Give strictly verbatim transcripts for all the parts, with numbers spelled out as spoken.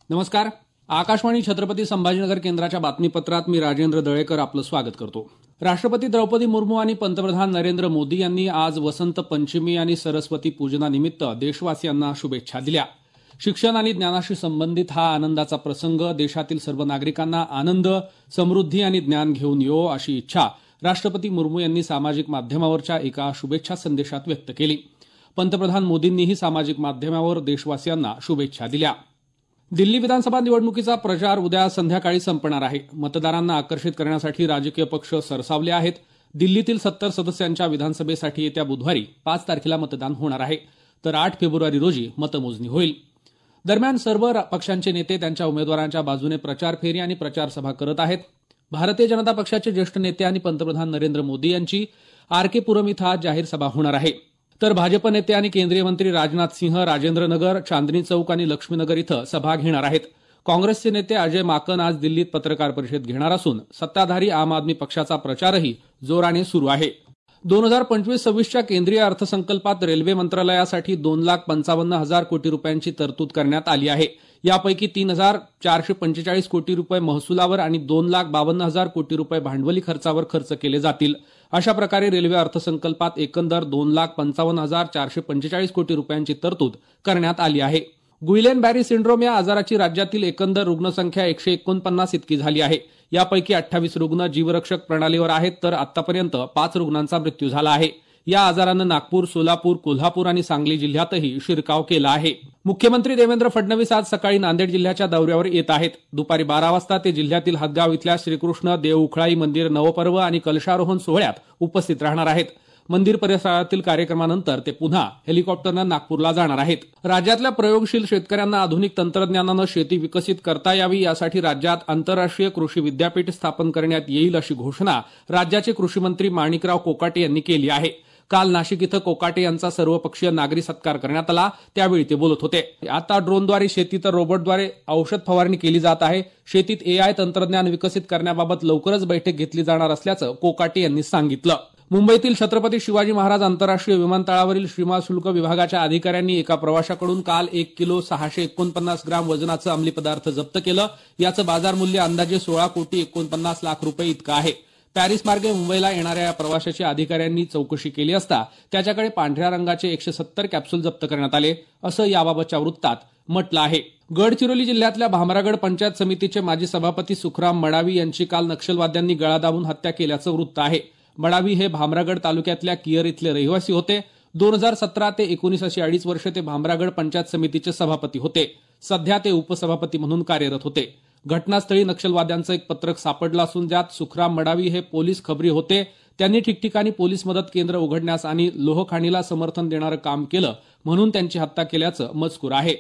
नमस्कार. आकाशवाणी छत्रपती संभाजीनगर केंद्राच्या बातमीपत्रात मी राजेंद्र दळेकर आपलं स्वागत करतो. राष्ट्रपती द्रौपदी मुर्मू आणि पंतप्रधान नरेंद्र मोदी यांनी आज वसंत पंचमी आणि सरस्वती पूजनानिमित्त देशवासियांना शुभेच्छा दिल्या. शिक्षण आणि ज्ञानाशी संबंधित हा आनंदाचा प्रसंग देशातील सर्व नागरिकांना आनंद, समृद्धी आणि ज्ञान घेऊन येवो अशी इच्छा राष्ट्रपती मुर्मू यांनी सामाजिक माध्यमावरच्या एका शुभेच्छा संदेशात व्यक्त केली. पंतप्रधान मोदींनीही सामाजिक माध्यमावर देशवासियांना शुभेच्छा दिल्या. दिल्ली विधानसभा निवडणुकीचा प्रचार उद्या संध्याकाळी संपणार आहे. मतदारांना आकर्षित करण्यासाठी राजकीय पक्ष सरसावले आहेत. दिल्लीतील सत्तर सदस्यांच्या विधानसभेसाठी येत्या बुधवारी पाच तारखेला मतदान होणार आहे, तर आठ फेब्रुवारी रोजी मतमोजणी होईल. दरम्यान सर्व पक्षांचे नेते त्यांच्या उमेदवारांच्या बाजूने प्रचार फेरी आणि प्रचारसभा करत आहेत. भारतीय जनता पक्षाचे ज्येष्ठ नेते आणि पंतप्रधान नरेंद्र मोदी यांची आर के पुरम इथं आज जाहीर सभा होणार आहे. तर भाजप नेते आणि केंद्रीय मंत्री राजनाथ सिंह राजेंद्रनगर, चांदणी चौक आणि लक्ष्मीनगर इथं सभा घेणार आहेत. काँग्रेसचे नेते अजय माकन आज दिल्लीत पत्रकार परिषद घेणार असून सत्ताधारी आम आदमी पक्षाचा प्रचारही जोराने सुरू आहे. दोन हजार पंचवीस सव्वीसच्या केंद्रीय अर्थसंकल्पात रेल्वे मंत्रालयासाठी दोन लाख पंचावन्न हजार कोटी रुपयांची तरतूद करण्यात आली आहे. यापैकी तीन हजार चारशे पंचेचाळीस कोटी रुपये महसुलावर आणि दोन लाख बावन्न हजार कोटी रुपये भांडवली खर्चावर खर्च केले जातील. अशा प्रकारे रेल्वे अर्थसंकल्पात एकंदर दोन लाख पंचावन्न हजार चारशे पंचेचाळीस कोटी रुपयांची तरतूद करण्यात आली आहे. गुइलेन बॅरी सिंड्रोम या आजाराची राज्यातील एकंदर रुग्णसंख्या एकशे एकोणपन्नास इतकी झाली आहे. यापैकी अठ्ठावीस रुग्ण जीवरक्षक प्रणालीवर आहेत, तर आतापर्यंत पाच रुग्णांचा मृत्यू झाला आहे. या आजारानं नागपूर, सोलापूर, कोल्हापूर आणि सांगली जिल्ह्यातही शिरकाव केला आहे. मुख्यमंत्री देवेंद्र फडणवीस आज सकाळी नांदेड जिल्ह्याच्या दौऱ्यावर येत आहेत. दुपारी बारा वाजता ते जिल्ह्यातील हदगाव इथल्या श्रीकृष्ण देवउखळाई मंदिर नवपर्व आणि कलशारोहण सोहळ्यात उपस्थित राहणार आहेत. मंदिर परिसरातील कार्यक्रमानंतर ते पुन्हा हेलिकॉप्टरनं नागपूरला जाणार आहेत. राज्यातल्या प्रयोगशील शेतकऱ्यांना आधुनिक तंत्रज्ञानानं शेती विकसित करता यावी यासाठी राज्यात आंतरराष्ट्रीय कृषी विद्यापीठ स्थापन करण्यात येईल अशी घोषणा राज्याचे कृषी मंत्री माणिकराव कोकाटे यांनी केली आहे. काल नाशिक इथं कोकाटे यांचा सर्वपक्षीय नागरी सत्कार करण्यात आला, त्यावेळी ते बोलत होते. आता ड्रोनद्वारे शेती तर रोबोटद्वारे औषध फवारणी केली जात आहे. शेतीत एआय तंत्रज्ञान विकसित करण्याबाबत लवकरच बैठक घेतली जाणार असल्याचं कोकाटे यांनी सांगितलं. मुंबईतील छत्रपती शिवाजी महाराज आंतरराष्ट्रीय विमानतळावरील सीमाशुल्क विभागाच्या अधिकाऱ्यांनी एका प्रवाशाकडून काल एक किलो सहाशे एकोणपन्नास ग्राम वजनाचं अंमली पदार्थ जप्त केलं. याचं बाजार मूल्य अंदाजे सोळा कोटी एकोणपन्नास लाख रुपये इतकं आहे. पॅरिस मार्गे मुंबईला येणाऱ्या या प्रवाशाची अधिकाऱ्यांनी चौकशी केली असता त्याच्याकडे पांढऱ्या रंगाचे एकशे सत्तर कॅप्सूल जप्त करण्यात आले, असं याबाबतच्या वृत्तात म्हटलं आहे. गडचिरोली जिल्ह्यातल्या भामरागड पंचायत समितीचे माजी सभापती सुखराम मडावी यांची काल नक्षलवाद्यांनी गळा दाबून हत्या केल्याचं वृत्त आहे. मडावी हे भामरागड तालुक्यातल्या कियर इथले रहिवासी होते. दोन हजार सतरा ते एकोणीस अशी अडीच वर्ष ते भामरागड पंचायत समितीचे सभापती होते. सध्या ते उपसभापती म्हणून कार्यरत होते. घटनास्थळी नक्षलवाद्यांचं एक पत्रक सापडलं असून ज्यात सुखराम मडावी हे पोलीस खबरी होते. त्यांनी ठिकठिकाणी पोलीस मदत केंद्र उघडण्यास आणि लोहखाणीला समर्थन देणारं काम केलं म्हणून त्यांची हत्या केल्याचं मजकूर आहे.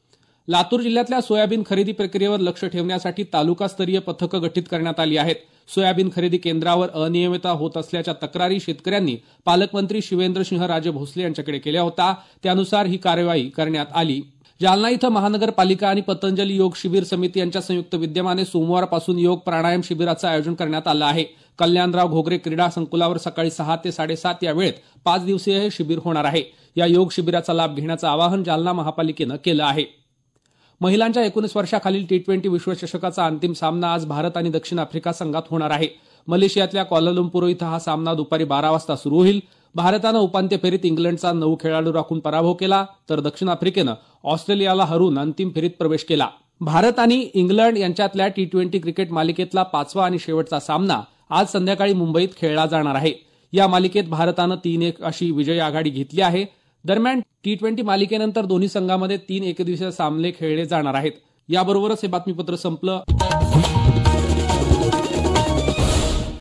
लातूर जिल्ह्यातल्या सोयाबीन खरेदी प्रक्रियेवर लक्ष ठेवण्यासाठी तालुकास्तरीय पथकं गठीत करण्यात आली आहेत. सोयाबीन खरेदी केंद्रावर अनियमितता होत असल्याच्या तक्रारी शेतकऱ्यांनी पालकमंत्री शिवेंद्रसिंहराजे भोसले यांच्याकडे केल्या होत्या. त्यानुसार ही कार्यवाही करण्यात आली. जालना इथं महानगरपालिका आणि पतंजली योग शिबिर समिती यांच्या संयुक्त विद्यमाने सोमवारपासून योग प्राणायाम शिबिराचं आयोजन करण्यात आलं आहे. कल्याणराव घोगरे क्रीडा संकुलावर सकाळी सहा ते साडेसात या वेळेत पाच दिवसीय हे शिबिर होणार आहे. या योग शिबिराचा लाभ घेण्याचं आवाहन जालना महापालिकेनं केलं आहे. महिलांच्या एकोणीस वर्षाखालील टी ट्वेंटी विश्वचषकाचा अंतिम सामना आज भारत आणि दक्षिण आफ्रिका संघात होणार आहे. मलेशियातल्या क्वालालंपूर इथं हा सामना दुपारी बारा वाजता सुरू होईल. भारतानं उपांत्य फेरीत इंग्लंडचा नऊ खेळाडू राखून पराभव केला, तर दक्षिण आफ्रिकेनं ऑस्ट्रेलियाला हरून अंतिम फेरीत प्रवेश केला. भारत आणि इंग्लंड यांच्यातल्या टी ट्वेंटी क्रिकेट मालिकेतला पाचवा आणि शेवटचा सामना आज संध्याकाळी मुंबईत खेळला जाणार आहे. या मालिकेत भारतानं तीन एक अशी विजयी आघाडी घेतली आहे. दरम्यान टी ट्वेंटी मालिकेनंतर दोन्ही संघांमध्ये तीन एकदिवसीय सामने खेळले जाणार आहेत. याबरोबरच हे बातमीपत्र संपलं.